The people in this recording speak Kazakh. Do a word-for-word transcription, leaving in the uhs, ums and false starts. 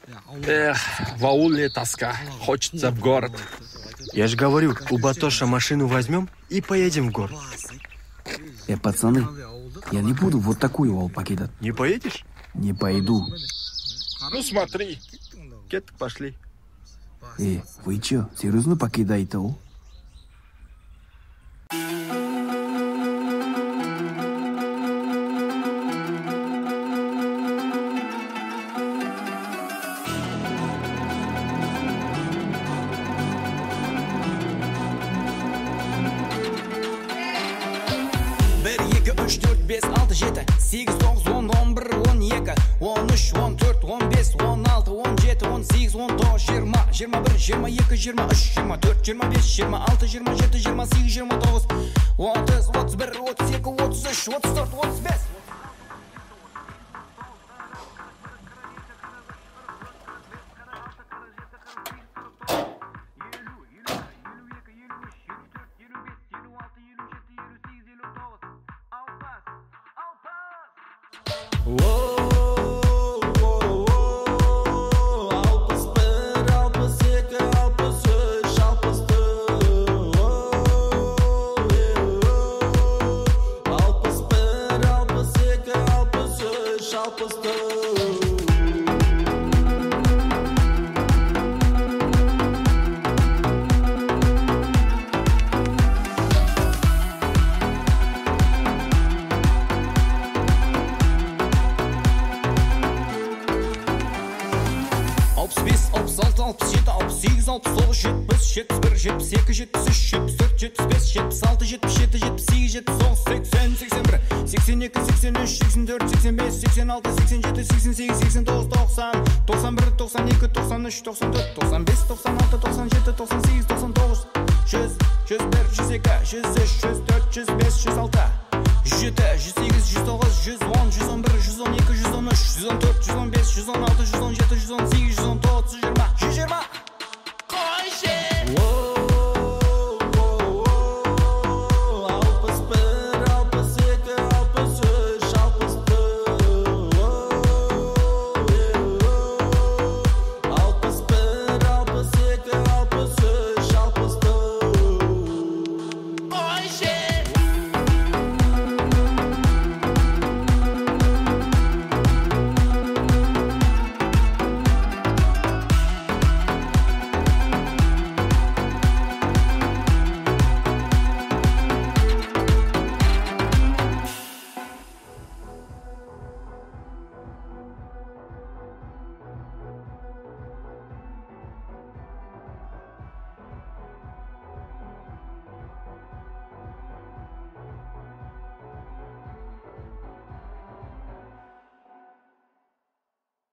Эх, в ауле тоска. Хочется в город. Я же говорю, у Батоша машину возьмем и поедем в город. Э, пацаны, я не буду вот такую ауыл покидать. Не поедешь? Не пойду. Ну смотри. Кет, пошли. Э, вы чё, серьезно покидаете ауыл? сегіз тоғыз он он бір он екі он үш он төрт он бес он алты он жеті он сегіз он тоғыз жиырма жиырма бір жиырма екі жиырма үш жиырма төрт жиырма бес жиырма алты жиырма жеті жиырма сегіз жиырма тоғыз отыз отыз бір отыз екі отыз үш отыз төрт отыз бес. жетпіс екі жетпіс үш жетпіс төрт жетпіс бес жетпіс алты жетпіс жеті жетпіс сегіз жетпіс тоғыз сексен сексен бір сексен екі сексен үш сексен төрт сексен бес сексен алты сексен жеті сексен сегіз сексен тоғыз тоқсан тоқсан бір тоқсан екі тоқсан үш тоқсан төрт тоқсан бес тоқсан алты тоқсан жеті тоқсан сегіз тоқсан тоғыз жүз жүз бір жүз екі жүз үш жүз төрт жүз бес жүз алты жүз жеті жүз сегіз жүз тоғыз жүз он жүз он бір жүз он екі жүз он үш жүз он төрт жүз он бес жүз он алты жүз он жеті жүз он сегіз